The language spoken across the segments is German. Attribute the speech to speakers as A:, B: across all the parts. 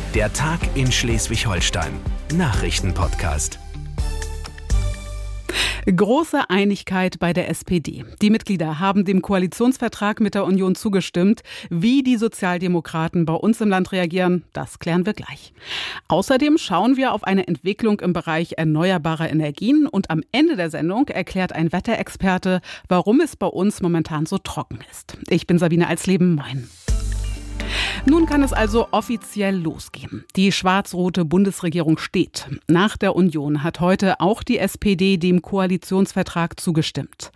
A: Der Tag in Schleswig-Holstein. Nachrichtenpodcast.
B: Große Einigkeit bei der SPD. Die Mitglieder haben dem Koalitionsvertrag mit der Union zugestimmt. Wie die Sozialdemokraten bei uns im Land reagieren, das klären wir gleich. Außerdem schauen wir auf eine Entwicklung im Bereich erneuerbarer Energien und am Ende der Sendung erklärt ein Wetterexperte, warum es bei uns momentan so trocken ist. Ich bin Sabine Alsleben, moin. Nun kann es also offiziell losgehen. Die schwarz-rote Bundesregierung steht. Nach der Union hat heute auch die SPD dem Koalitionsvertrag zugestimmt.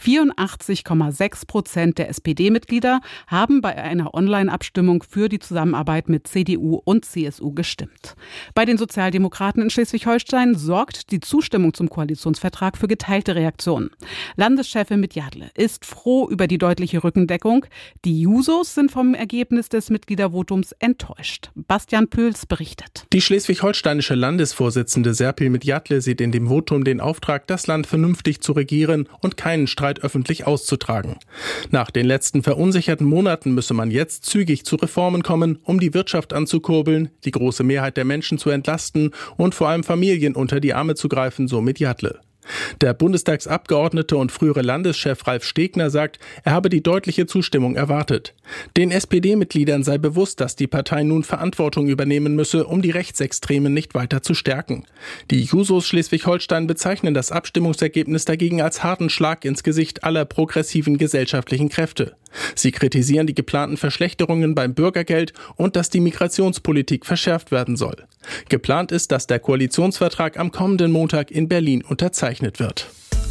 B: 84,6% der SPD-Mitglieder haben bei einer Online-Abstimmung für die Zusammenarbeit mit CDU und CSU gestimmt. Bei den Sozialdemokraten in Schleswig-Holstein sorgt die Zustimmung zum Koalitionsvertrag für geteilte Reaktionen. Landeschefin Mitjadle ist froh über die deutliche Rückendeckung. Die Jusos sind vom Ergebnis des Mitgliedervotums enttäuscht. Bastian Pöls berichtet.
C: Die schleswig-holsteinische Landesvorsitzende Serpil Mitjadle sieht in dem Votum den Auftrag, das Land vernünftig zu regieren und keinen Streit öffentlich auszutragen. Nach den letzten verunsicherten Monaten müsse man jetzt zügig zu Reformen kommen, um die Wirtschaft anzukurbeln, die große Mehrheit der Menschen zu entlasten und vor allem Familien unter die Arme zu greifen, so Mitjadle. Der Bundestagsabgeordnete und frühere Landeschef Ralf Stegner sagt, er habe die deutliche Zustimmung erwartet. Den SPD-Mitgliedern sei bewusst, dass die Partei nun Verantwortung übernehmen müsse, um die Rechtsextremen nicht weiter zu stärken. Die Jusos Schleswig-Holstein bezeichnen das Abstimmungsergebnis dagegen als harten Schlag ins Gesicht aller progressiven gesellschaftlichen Kräfte. Sie kritisieren die geplanten Verschlechterungen beim Bürgergeld und dass die Migrationspolitik verschärft werden soll. Geplant ist, dass der Koalitionsvertrag am kommenden Montag in Berlin unterzeichnet wird.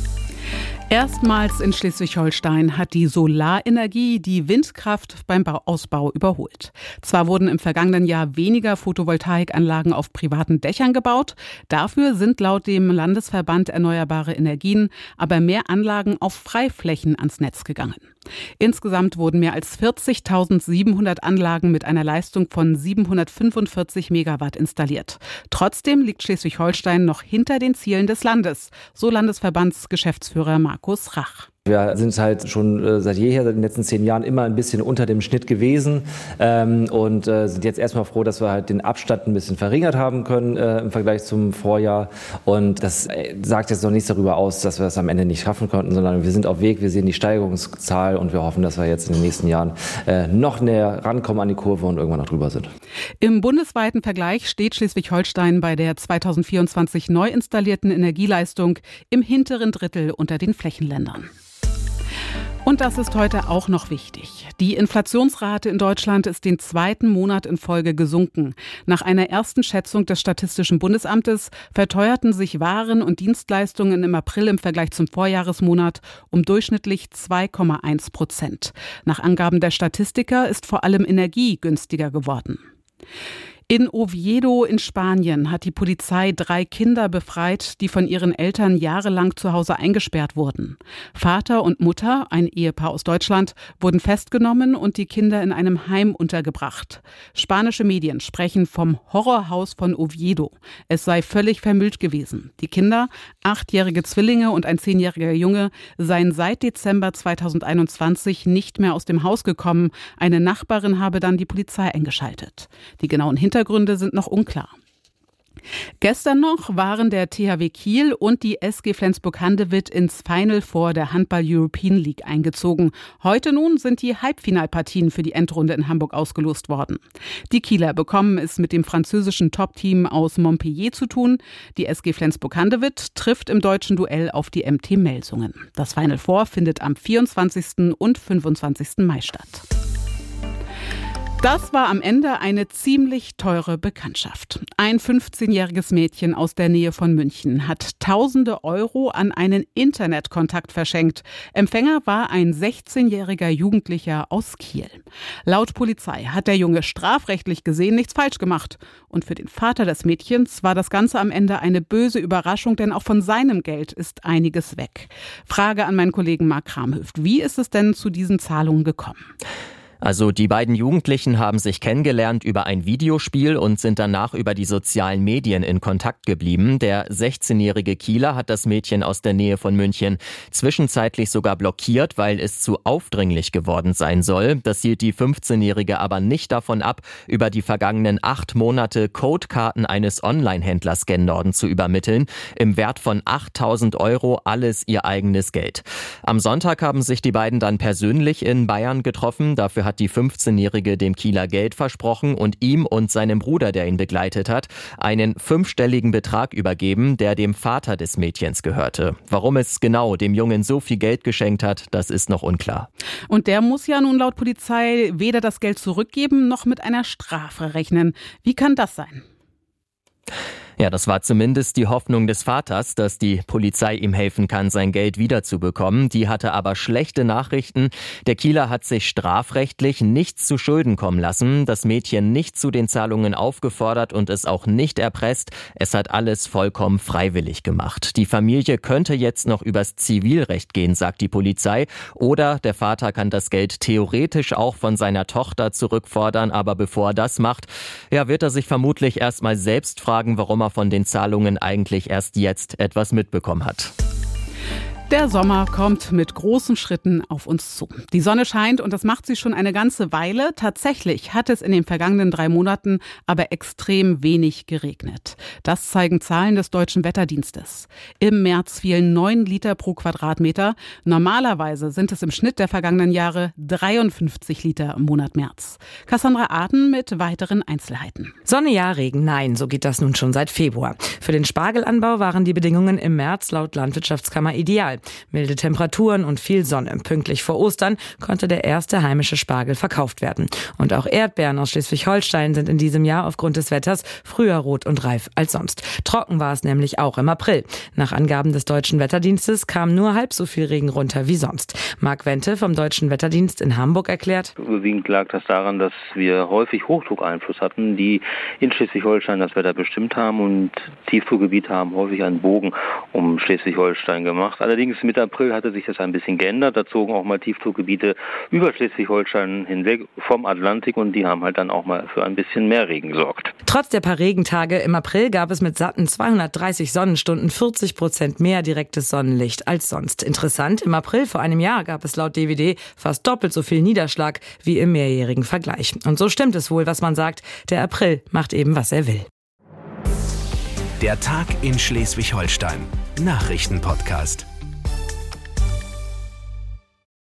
B: Erstmals in Schleswig-Holstein hat die Solarenergie die Windkraft beim Ausbau überholt. Zwar wurden im vergangenen Jahr weniger Photovoltaikanlagen auf privaten Dächern gebaut, dafür sind laut dem Landesverband Erneuerbare Energien aber mehr Anlagen auf Freiflächen ans Netz gegangen. Insgesamt wurden mehr als 40.700 Anlagen mit einer Leistung von 745 Megawatt installiert. Trotzdem liegt Schleswig-Holstein noch hinter den Zielen des Landes, so Landesverbandsgeschäftsführer Markus Rach.
D: Wir sind halt schon seit jeher, seit den letzten 10 Jahren immer ein bisschen unter dem Schnitt gewesen und sind jetzt erstmal froh, dass wir halt den Abstand ein bisschen verringert haben können im Vergleich zum Vorjahr. Und das sagt jetzt noch nichts darüber aus, dass wir das am Ende nicht schaffen konnten, sondern wir sind auf Weg, wir sehen die Steigerungszahl und wir hoffen, dass wir jetzt in den nächsten Jahren noch näher rankommen an die Kurve und irgendwann noch drüber sind.
B: Im bundesweiten Vergleich steht Schleswig-Holstein bei der 2024 neu installierten Energieleistung im hinteren Drittel unter den Flächenländern. Und das ist heute auch noch wichtig. Die Inflationsrate in Deutschland ist den 2. Monat in Folge gesunken. Nach einer ersten Schätzung des Statistischen Bundesamtes verteuerten sich Waren und Dienstleistungen im April im Vergleich zum Vorjahresmonat um durchschnittlich 2,1%. Nach Angaben der Statistiker ist vor allem Energie günstiger geworden. In Oviedo in Spanien hat die Polizei 3 Kinder befreit, die von ihren Eltern jahrelang zu Hause eingesperrt wurden. Vater und Mutter, ein Ehepaar aus Deutschland, wurden festgenommen und die Kinder in einem Heim untergebracht. Spanische Medien sprechen vom Horrorhaus von Oviedo. Es sei völlig vermüllt gewesen. Die Kinder, 8-jährige Zwillinge und ein 10-jähriger Junge, seien seit Dezember 2021 nicht mehr aus dem Haus gekommen. Eine Nachbarin habe dann die Polizei eingeschaltet. Die genauen Hintergründe sind noch unklar. Gestern noch waren der THW Kiel und die SG Flensburg-Handewitt ins Final Four der Handball European League eingezogen. Heute nun sind die Halbfinalpartien für die Endrunde in Hamburg ausgelost worden. Die Kieler bekommen es mit dem französischen Top-Team aus Montpellier zu tun. Die SG Flensburg-Handewitt trifft im deutschen Duell auf die MT Melsungen. Das Final Four findet am 24. und 25. Mai statt. Das war am Ende eine ziemlich teure Bekanntschaft. Ein 15-jähriges Mädchen aus der Nähe von München hat tausende Euro an einen Internetkontakt verschenkt. Empfänger war ein 16-jähriger Jugendlicher aus Kiel. Laut Polizei hat der Junge strafrechtlich gesehen nichts falsch gemacht. Und für den Vater des Mädchens war das Ganze am Ende eine böse Überraschung, denn auch von seinem Geld ist einiges weg. Frage an meinen Kollegen Marc Kramhöft. Wie ist es denn zu diesen Zahlungen gekommen?
E: Also die beiden Jugendlichen haben sich kennengelernt über ein Videospiel und sind danach über die sozialen Medien in Kontakt geblieben. Der 16-jährige Kieler hat das Mädchen aus der Nähe von München zwischenzeitlich sogar blockiert, weil es zu aufdringlich geworden sein soll. Das hielt die 15-jährige aber nicht davon ab, über die vergangenen 8 Monate Codekarten eines Online-Händlers gen Norden zu übermitteln. Im Wert von 8.000 €, alles ihr eigenes Geld. Am Sonntag haben sich die beiden dann persönlich in Bayern getroffen. Dafür hat die 15-Jährige dem Kieler Geld versprochen und ihm und seinem Bruder, der ihn begleitet hat, einen 5-stelligen Betrag übergeben, der dem Vater des Mädchens gehörte. Warum es genau dem Jungen so viel Geld geschenkt hat, das ist noch unklar.
B: Und der muss ja nun laut Polizei weder das Geld zurückgeben noch mit einer Strafe rechnen. Wie kann das sein?
E: Ja, das war zumindest die Hoffnung des Vaters, dass die Polizei ihm helfen kann, sein Geld wiederzubekommen. Die hatte aber schlechte Nachrichten. Der Kieler hat sich strafrechtlich nichts zu Schulden kommen lassen, das Mädchen nicht zu den Zahlungen aufgefordert und es auch nicht erpresst. Es hat alles vollkommen freiwillig gemacht. Die Familie könnte jetzt noch übers Zivilrecht gehen, sagt die Polizei. Oder der Vater kann das Geld theoretisch auch von seiner Tochter zurückfordern. Aber bevor er das macht, ja, wird er sich vermutlich erstmal selbst fragen, warum er von den Zahlungen eigentlich erst jetzt etwas mitbekommen hat.
B: Der Sommer kommt mit großen Schritten auf uns zu. Die Sonne scheint und das macht sie schon eine ganze Weile. Tatsächlich hat es in den vergangenen 3 Monaten aber extrem wenig geregnet. Das zeigen Zahlen des Deutschen Wetterdienstes. Im März fielen 9 Liter pro Quadratmeter. Normalerweise sind es im Schnitt der vergangenen Jahre 53 Liter im Monat März. Cassandra Arden mit weiteren Einzelheiten.
F: Sonne ja, Regen nein, so geht das nun schon seit Februar. Für den Spargelanbau waren die Bedingungen im März laut Landwirtschaftskammer ideal. Milde Temperaturen und viel Sonne. Pünktlich vor Ostern konnte der erste heimische Spargel verkauft werden. Und auch Erdbeeren aus Schleswig-Holstein sind in diesem Jahr aufgrund des Wetters früher rot und reif als sonst. Trocken war es nämlich auch im April. Nach Angaben des Deutschen Wetterdienstes kam nur halb so viel Regen runter wie sonst. Marc Wente vom Deutschen Wetterdienst in Hamburg erklärt:
G: Überwiegend lag das daran, dass wir häufig Hochdruckeinfluss hatten, die in Schleswig-Holstein das Wetter bestimmt haben, und Tiefdruckgebiete haben häufig einen Bogen um Schleswig-Holstein gemacht. Allerdings Mitte April hatte sich das ein bisschen geändert. Da zogen auch mal Tiefdruckgebiete über Schleswig-Holstein hinweg vom Atlantik und die haben halt dann auch mal für ein bisschen mehr Regen gesorgt.
F: Trotz der paar Regentage im April gab es mit satten 230 Sonnenstunden 40% mehr direktes Sonnenlicht als sonst. Interessant, im April vor einem Jahr gab es laut DWD fast doppelt so viel Niederschlag wie im mehrjährigen Vergleich. Und so stimmt es wohl, was man sagt, der April macht eben, was er will.
A: Der Tag in Schleswig-Holstein. Nachrichtenpodcast.